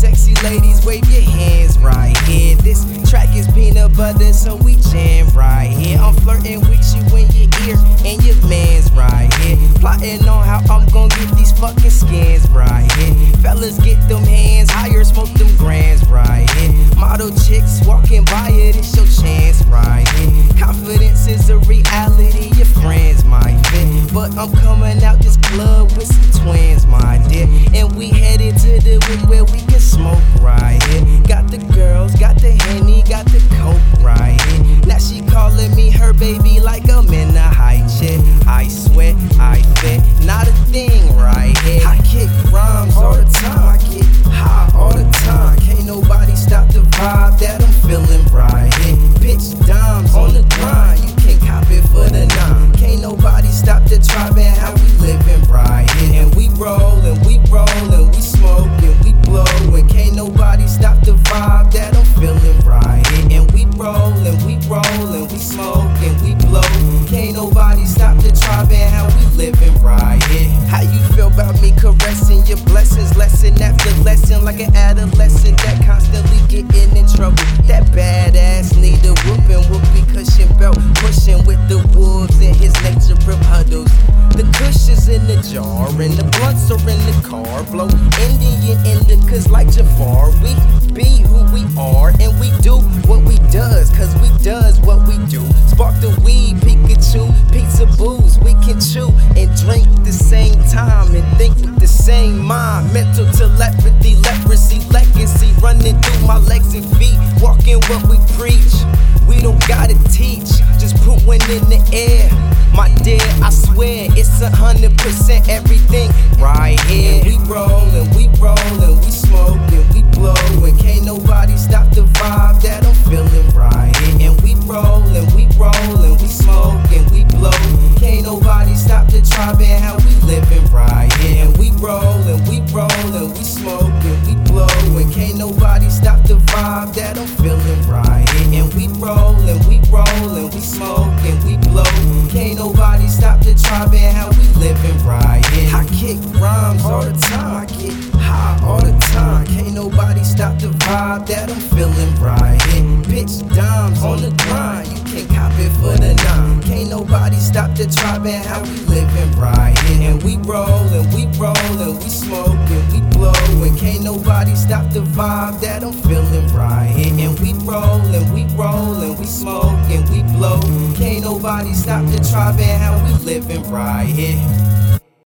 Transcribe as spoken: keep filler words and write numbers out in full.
sexy ladies, wave your hands right here. This track is peanut butter, so we jam right here. I'm flirting with you in your ear and your man's right here. Plotting on how I'm gonna get these fucking skins right here. Fellas, get them hands higher, smoke them grands right here. Model chicks walking by it, it's your chance right here. Confidence is a reality, your friends might fit, but I'm coming out this club with some twins, my dear. And we headed to the whip where we can smoke right here. Got the girls, got the Henny, got the coke right here. Now she calling me her baby like I'm in a high chair. I sweat, I fit, not a thing right here. I kick rhymes all the time, I get high all the time. Can't nobody stop the vibe that I'm feeling right here. Pitch dimes on the grind, you can cop it for the nine. Can't nobody stop the tribe and how we living right here. And we roll and we roll and we smoke and we blow, and can't nobody stop the vibe that I'm feeling right here. And we roll and we roll and we smoke and we blow, can't nobody stop the tribe and how we living right here. How you feel about me caressing your blessings, lesson after lesson, like an adolescent that constantly getting in trouble? That badass need a whooping, whoopee cushion belt, pushing with the wolves in his nature of huddles. The kush is in the jar and the blunts are in the car. Blow Indian indicas like Jafar. We be who we are and we do what we does, cause we does what we do. Spark the weed, Pikachu, pizza booze. We can chew and drink the same time and think with the same mind. Mental telepathy, leprosy, legacy running through my legs and feet. Walking what we preach. We don't gotta teach, just put one in the air. My dear, I swear it's a hundred percent everything right here. And we roll and we roll and we smoke and we blow, and can't nobody stop the vibe that I'm feeling right here. And we roll and we roll and we smoke and we blow, can't nobody stop the tribe and how we living right here. And we roll and we roll and we smoke and we blow, and can't nobody stop the vibe that I'm feeling right here. And we roll and we roll and we smoke and we blow, can't nobody stop the tribe and how we living right here. I kick rhymes all the time, I get high all the time. Can't nobody stop the vibe that I'm feeling right here. Pitch dimes on the grind, you can cop it for the nine. Can't nobody stop the tribe and how we living right here. And we roll and we roll and we smoke and we blow, and can't nobody stop the vibe that I'm feeling right here. And we roll and we roll and we smoke and we blow, can't nobody stop the tribe and how we living right here.